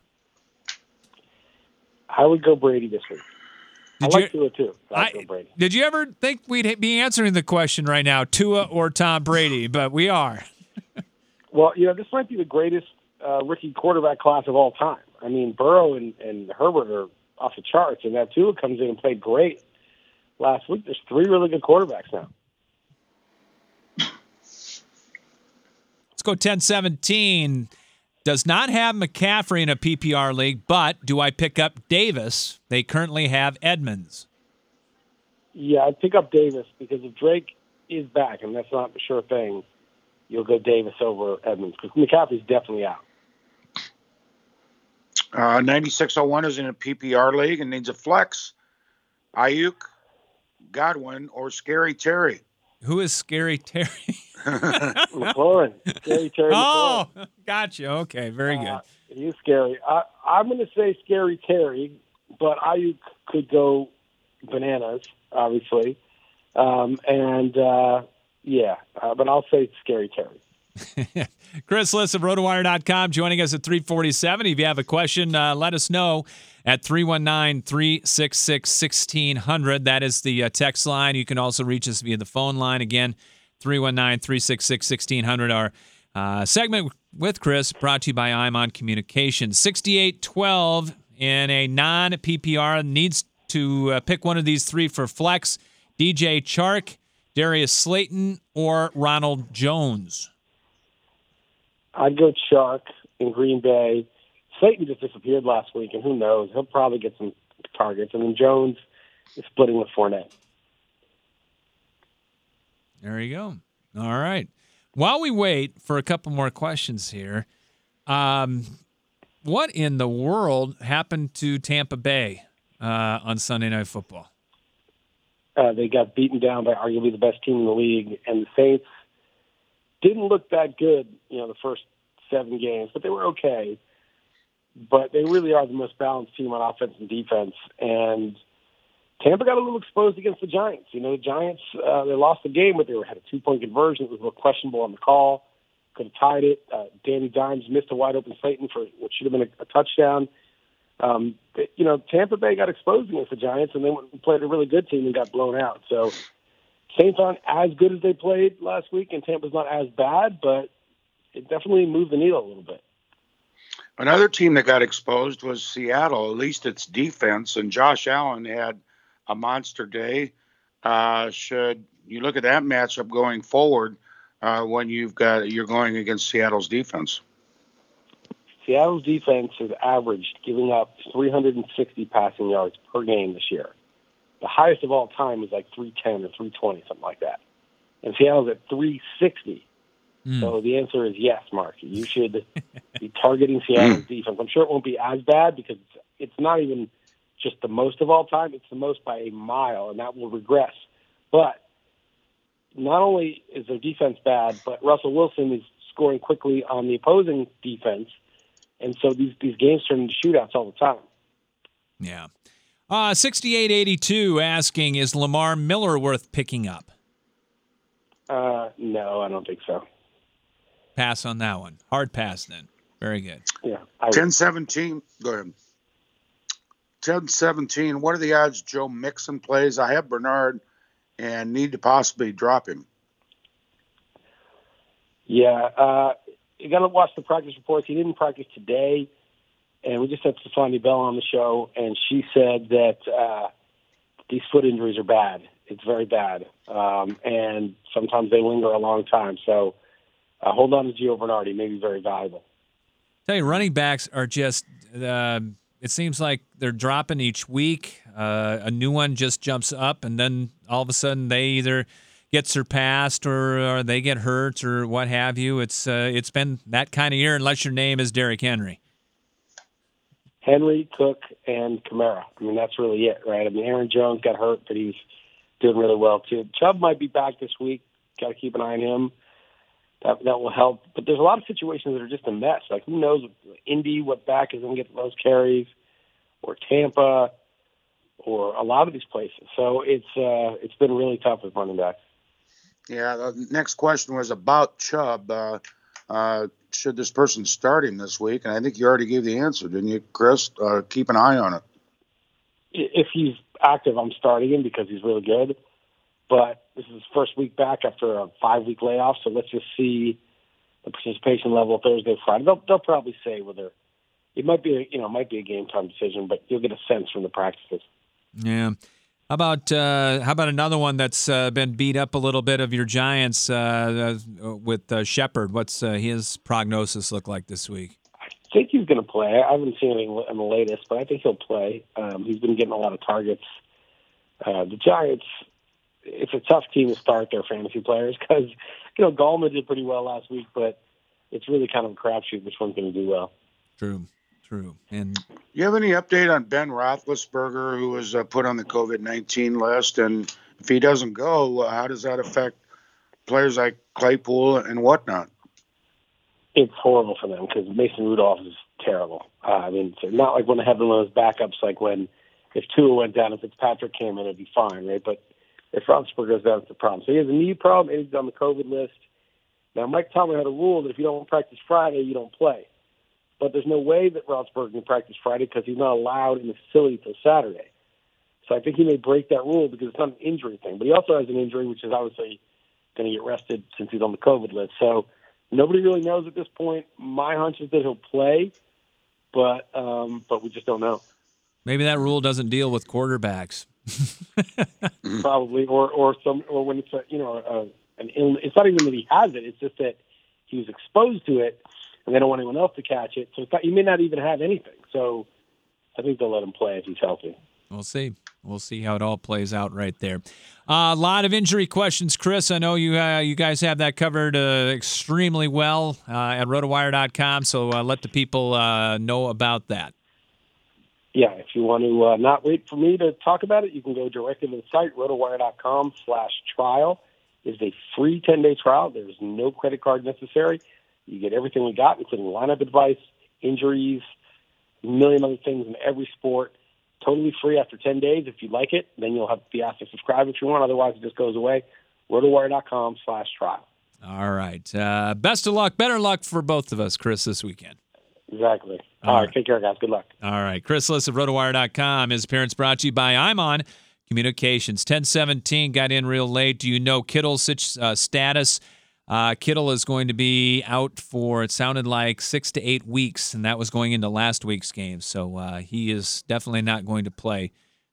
Speaker 19: I would go Brady this week. I like Tua too. I'd go Brady.
Speaker 2: Did you ever think we'd be answering the question right now, Tua or Tom Brady? But we are.
Speaker 19: Well, this might be the greatest rookie quarterback class of all time. I mean, Burrow and Herbert are off the charts, and that Tua comes in and played great last week. There's 3 really good quarterbacks now.
Speaker 2: Let's go 10-17. Does not have McCaffrey in a PPR league, but do I pick up Davis? They currently have Edmonds.
Speaker 19: Yeah, I'd pick up Davis because if Drake is back, and that's not a sure thing, you'll go Davis over Edmonds because McCaffrey's definitely out.
Speaker 3: 9601 is in a PPR league and needs a flex. Ayuk, Godwin, or Scary Terry?
Speaker 2: Who is Scary Terry?
Speaker 19: McLaurin. Scary Terry McLaurin.
Speaker 2: Oh, gotcha. Okay, very good.
Speaker 19: He's scary. I'm going to say Scary Terry, but Ayuk could go bananas, obviously. But I'll say Scary Terry.
Speaker 2: Chris Liss of RotoWire.com joining us at 3:47. If you have a question, let us know at 319-366-1600. That is the text line. You can also reach us via the phone line. Again, 319-366-1600. Our segment with Chris brought to you by Imon Communications. 68-12 in a non-PPR. Needs to pick one of these 3 for flex. DJ Chark, Darius Slayton, or Ronald Jones?
Speaker 19: I'd go Chark in Green Bay. Slayton just disappeared last week, and who knows? He'll probably get some targets. And then Jones is splitting with Fournette.
Speaker 2: There you go. All right. While we wait for a couple more questions here, what in the world happened to Tampa Bay on Sunday Night Football?
Speaker 19: They got beaten down by arguably the best team in the league, and the Saints didn't look that good, the first 7 games, but they were okay. But they really are the most balanced team on offense and defense. And Tampa got a little exposed against the Giants. The Giants, they lost the game, but they had a 2-point conversion. It was a little questionable on the call. Could have tied it. Danny Dimes missed a wide-open Slayton for what should have been a touchdown. Tampa Bay got exposed against the Giants, and then played a really good team and got blown out. So Saints aren't as good as they played last week, and Tampa's not as bad, but it definitely moved the needle a little bit.
Speaker 3: Another team that got exposed was Seattle, at least its defense, and Josh Allen had a monster day. Should you look at that matchup going forward when you're going against Seattle's defense?
Speaker 19: Seattle's defense has averaged giving up 360 passing yards per game this year. The highest of all time is like 310 or 320, something like that. And Seattle's at 360. So the answer is yes, Mark. You should be targeting Seattle's defense. I'm sure it won't be as bad because it's not even just the most of all time. It's the most by a mile, and that will regress. But not only is their defense bad, but Russell Wilson is scoring quickly on the opposing defense. And so these games turn into shootouts all the time.
Speaker 2: Yeah. 6882 asking, is Lamar Miller worth picking up?
Speaker 19: No, I don't think so.
Speaker 2: Pass on that one. Hard pass then. Very good.
Speaker 19: Yeah.
Speaker 3: 10-17. Go ahead. 10-17. What are the odds Joe Mixon plays? I have Bernard and need to possibly drop him.
Speaker 19: Yeah. You got to watch the practice reports. He didn't practice today. And we just had Stefani Bell on the show, and she said that these foot injuries are bad. It's very bad. And sometimes they linger a long time. So hold on to Gio Bernard. He may be very valuable.
Speaker 2: Tell you, running backs are just, it seems like they're dropping each week. A new one just jumps up, and then all of a sudden they either get surpassed or they get hurt or what have you. It's been that kind of year unless your name is Derrick Henry.
Speaker 19: Henry, Cook, and Kamara. I mean, that's really it, right? I mean, Aaron Jones got hurt, but he's doing really well, too. Chubb might be back this week. Got to keep an eye on him. That will help. But there's a lot of situations that are just a mess. Like, who knows, Indy, what back is going to get the most carries, or Tampa, or a lot of these places. So it's been really tough with running backs.
Speaker 3: Yeah, the next question was about Chubb. Should this person start him this week? And I think you already gave the answer, didn't you, Chris? Keep an eye on it.
Speaker 19: If he's active, I'm starting him because he's really good. But this is his first week back after a 5-week layoff, so let's just see the participation level Thursday, Friday. They'll probably say whether it might be a game time decision, but you'll get a sense from the practices.
Speaker 2: Yeah. How about another one that's been beat up a little bit of your Giants with Shepard? What's his prognosis look like this week?
Speaker 19: I think he's going to play. I haven't seen anything in the latest, but I think he'll play. He's been getting a lot of targets. The Giants, it's a tough team to start their fantasy players because, Gallman did pretty well last week, but it's really kind of a crapshoot which one's going to do well.
Speaker 2: True. And
Speaker 3: you have any update on Ben Roethlisberger, who was put on the COVID-19 list? And if he doesn't go, how does that affect players like Claypool and whatnot?
Speaker 19: It's horrible for them because Mason Rudolph is terrible. I mean, it's not like when they have one of those backups, like if Tua went down, if Fitzpatrick came in, it'd be fine, right? But if Roethlisberger goes down, it's a problem. So he has a knee problem, and he's on the COVID list. Now, Mike Tomlin had a rule that if you don't practice Friday, you don't play. But there's no way that Roethlisberger can practice Friday because he's not allowed in the facility until Saturday. So I think he may break that rule because it's not an injury thing. But he also has an injury, which is obviously going to get rested since he's on the COVID list. So nobody really knows at this point. My hunch is that he'll play, but we just don't know.
Speaker 2: Maybe that rule doesn't deal with quarterbacks.
Speaker 19: Probably, or when it's an illness. It's not even that he has it. It's just that he was exposed to it. And they don't want anyone else to catch it. So he may not even have anything. So I think they'll let him play if he's healthy.
Speaker 2: We'll see. We'll see how it all plays out right there. A lot of injury questions, Chris. I know you guys have that covered extremely well at rotowire.com. So let the people know about that.
Speaker 19: Yeah, if you want to not wait for me to talk about it, you can go directly to the site, rotowire.com/trial. It's a free 10-day trial. There's no credit card necessary. You get everything we got, including lineup advice, injuries, a million other things in every sport. Totally free after 10 days. If you like it, then you'll have to be asked to subscribe if you want. Otherwise, it just goes away. rotowire.com/trial.
Speaker 2: All right. Best of luck. Better luck for both of us, Chris, this weekend.
Speaker 19: Exactly. All right. Take care, guys. Good luck.
Speaker 2: All right. Chris Liss of rotowire.com. His appearance brought to you by I'm On. Communications. 10:17 got in real late. Do you know Kittle's status? Kittle is going to be out for, it sounded like, 6 to 8 weeks, and that was going into last week's game. So he is definitely not going to play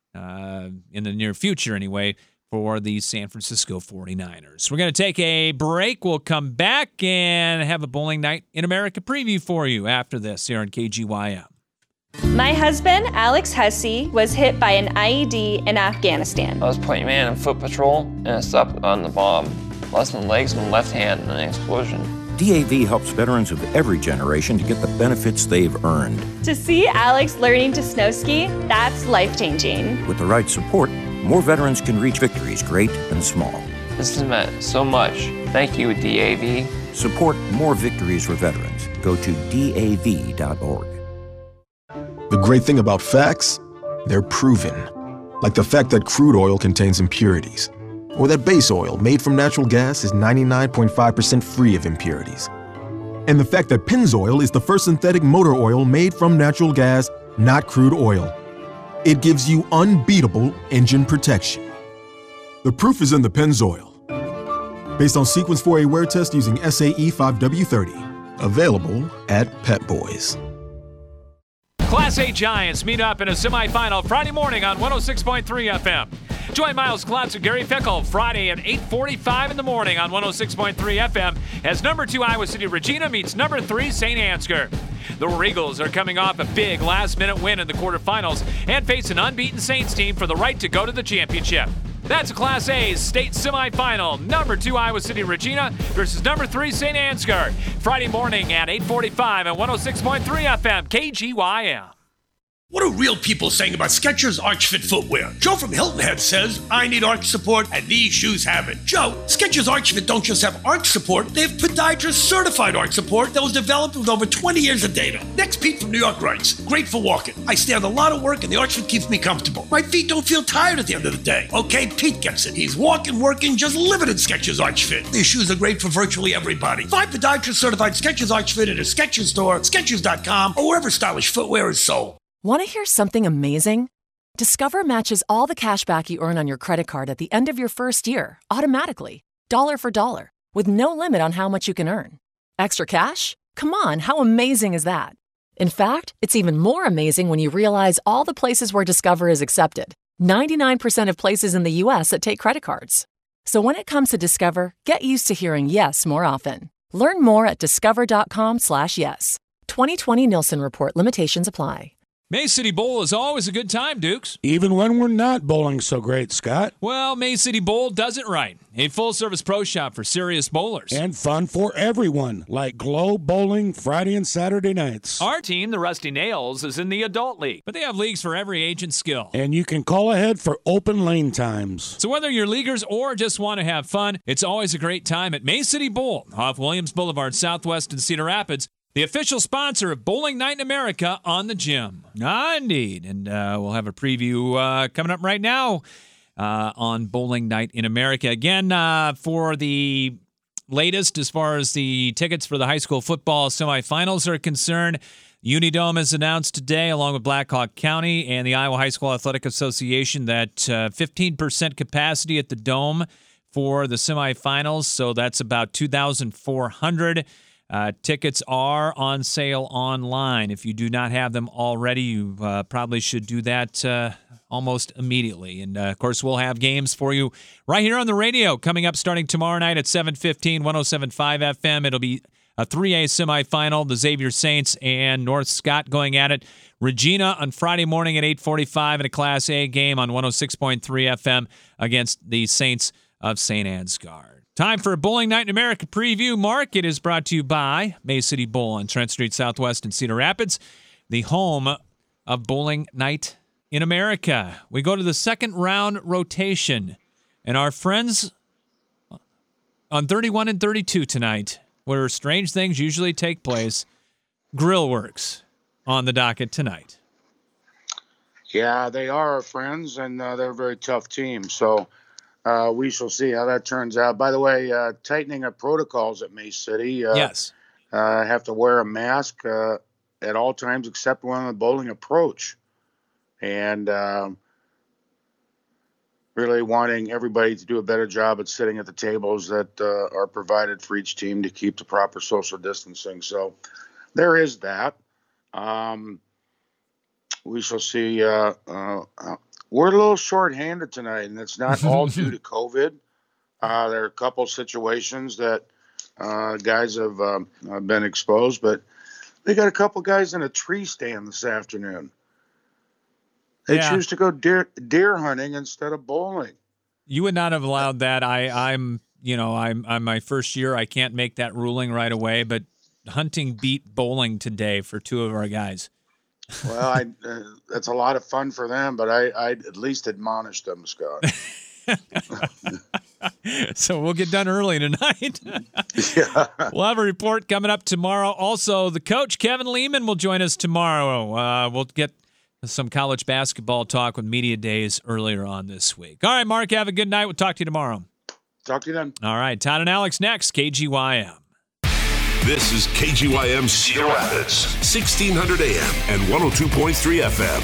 Speaker 2: in the near future anyway for the San Francisco 49ers. We're going to take a break. We'll come back and have a Bowling Night in America preview for you after this here on KGYM.
Speaker 20: My husband, Alex Hussey, was hit by an IED in Afghanistan.
Speaker 21: I was point man in foot patrol, and I stopped on the bomb. Lost my legs and left hand in an explosion.
Speaker 14: DAV helps veterans of every generation to get the benefits they've earned.
Speaker 20: To see Alex learning to snow ski, that's life-changing.
Speaker 14: With the right support, more veterans can reach victories great and small.
Speaker 21: This has meant so much. Thank you, DAV.
Speaker 14: Support more victories for veterans. Go to DAV.org.
Speaker 22: The great thing about facts, they're proven. Like the fact that crude oil contains impurities. Or that base oil made from natural gas is 99.5% free of impurities. And the fact that Pennzoil is the first synthetic motor oil made from natural gas, not crude oil. It gives you unbeatable engine protection. The proof is in the Pennzoil. Based on Sequence 4A wear test using SAE 5W30. Available at Pet Boys.
Speaker 2: Class A Giants meet up in a semifinal Friday morning on 106.3 FM. Join Miles Klotz and Gary Fickle Friday at 8:45 in the morning on 106.3 FM as number 2 Iowa City Regina meets number 3 St. Ansgar. The War Eagles are coming off a big last-minute win in the quarterfinals and face an unbeaten Saints team for the right to go to the championship. That's Class A's state semifinal. Number 2 Iowa City Regina versus number 3 St. Ansgar. Friday morning at 8:45 at 106.3 FM KGYM.
Speaker 23: What are real people saying about Skechers Arch Fit footwear? Joe from Hilton Head says, I need arch support, and these shoes have it. Joe, Skechers Arch Fit don't just have arch support, they have podiatrist-certified arch support that was developed with over 20 years of data. Next, Pete from New York writes, great for walking. I stand a lot of work, and the Arch Fit keeps me comfortable. My feet don't feel tired at the end of the day. Okay, Pete gets it. He's walking, working, just living in Skechers Arch Fit. These shoes are great for virtually everybody. Find podiatrist-certified Skechers Arch Fit at a Skechers store, Skechers.com, or wherever stylish footwear is sold.
Speaker 24: Want to hear something amazing? Discover matches all the cash back you earn on your credit card at the end of your first year, automatically, dollar for dollar, with no limit on how much you can earn. Extra cash? Come on, how amazing is that? In fact, it's even more amazing when you realize all the places where Discover is accepted. 99% of places in the U.S. that take credit cards. So when it comes to Discover, get used to hearing yes more often. Learn more at discover.com/yes. 2020 Nielsen Report. Limitations apply.
Speaker 2: May City Bowl is always a good time, Dukes.
Speaker 25: Even when we're not bowling so great, Scott.
Speaker 2: Well, May City Bowl does it right. A full-service pro shop for serious bowlers.
Speaker 25: And fun for everyone, like Glow Bowling Friday and Saturday nights.
Speaker 2: Our team, the Rusty Nails, is in the adult league, but they have leagues for every age and skill.
Speaker 25: And you can call ahead for open lane times.
Speaker 2: So whether you're leaguers or just want to have fun, it's always a great time at May City Bowl off Williams Boulevard Southwest in Cedar Rapids. The official sponsor of Bowling Night in America on the gym. Indeed. And we'll have a preview coming up right now on Bowling Night in America. Again, for the latest as far as the tickets for the high school football semifinals are concerned, Unidome has announced today, along with Blackhawk County and the Iowa High School Athletic Association, that 15% capacity at the Dome for the semifinals. So that's about 2,400. Tickets are on sale online. If you do not have them already, you probably should do that almost immediately. And, of course, we'll have games for you right here on the radio coming up starting tomorrow night at 7:15, 107.5 FM. It'll be a 3A semifinal, the Xavier Saints and North Scott going at it. Regina on Friday morning at 8:45 in a Class A game on 106.3 FM against the Saints of St. Ansgar. Time for a Bowling Night in America preview. Mark, it is brought to you by May City Bowl on Trent Street Southwest in Cedar Rapids, the home of Bowling Night in America. We go to the second round rotation, and our friends on 31 and 32 tonight, where strange things usually take place, Grillworks on the docket tonight.
Speaker 3: Yeah, they are our friends, and they're a very tough team, so we shall see how that turns out. By the way, tightening of protocols at May City.
Speaker 2: Yes.
Speaker 3: Have to wear a mask at all times except when on the bowling approach. And really wanting everybody to do a better job at sitting at the tables that are provided for each team to keep the proper social distancing. So there is that. We shall see. We're a little short-handed tonight, and it's not all due to COVID. There are a couple situations that guys have been exposed, but they got a couple guys in a tree stand this afternoon. They choose to go deer hunting instead of bowling.
Speaker 2: You would not have allowed that. I'm my first year. I can't make that ruling right away, but hunting beat bowling today for two of our guys.
Speaker 3: Well, that's a lot of fun for them, but I'd at least admonish them, Scott.
Speaker 2: So we'll get done early tonight.
Speaker 3: Yeah.
Speaker 2: We'll have a report coming up tomorrow. Also, the coach, Kevin Lehman, will join us tomorrow. We'll get some college basketball talk with Media Days earlier on this week. All right, Mark, have a good night. We'll talk to you tomorrow.
Speaker 3: Talk to you then.
Speaker 2: All right, Todd and Alex next, KGYM.
Speaker 1: This is KGYM Cedar Rapids, 1600 AM and 102.3 FM.